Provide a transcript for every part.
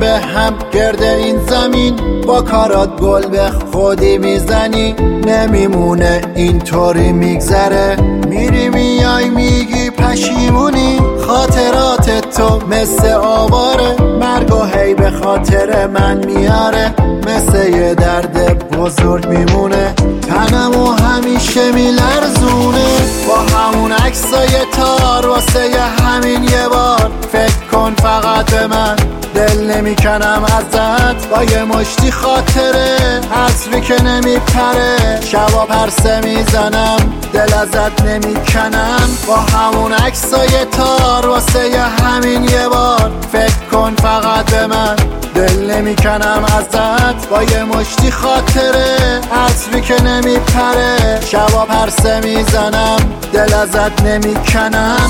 به هم گرد این زمین، با کارات گل به خودی میزنی. نمیمونه اینطوری میگذره، میری میای میگی پشیمونی. خاطرات تو مثل آواره، مرگ و هی به خاطر من میاره. مثل یه درد بزرگ میمونه، تنمو همیشه میلرزونه. با همون عکسای تار واسه همین یه بار فکر کن فقط به من، دل نمیکنم ازت. با یه مشتی خاطره عطری که نمیپره، شبا پرسه میزنم دل ازت نمیکنم. با همون عکسای تار واسه همین یه بار فکر کن فقط به من، دل نمیکنم ازت. با یه مشتی خاطره عطری که نمیپره، شبا پرسه میزنم دل ازت نمیکنم.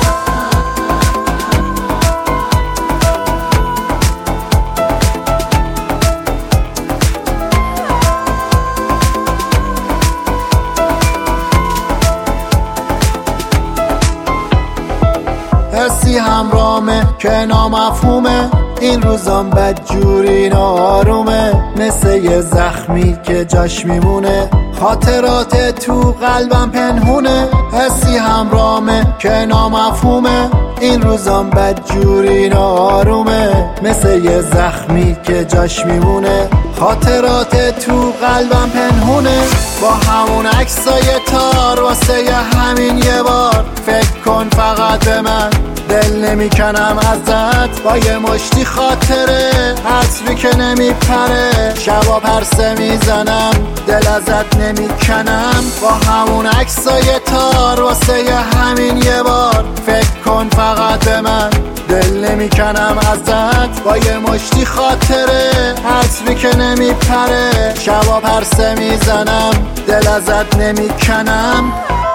حسی همرامه که نامفهومه، این روزام بدجوری ناآرومه. مثل یه زخمی که جاش میمونه، خاطرات تو قلبم پنهونه. حسی همرامه که نامفهومه، این روزام بدجوری ناآرومه. مثل یه زخمی که جاش میمونه، خاطرات تو قلبم پنهونه. با همون عکسای تار واسه همین یه بار فکر کن فقط به من، دل نمیکنم ازت. با یه مشتی خاطره عطری که نمیپره، شبا پرسه میزنم دل ازت نمیکنم. با همون عکسای تار واسه همین یه بار فکر کن فقط به من، دل نمیکنم ازت. با یه مشتی خاطره عطری که نمیپره، شبا پرسه میزنم دل ازت نمیکنم.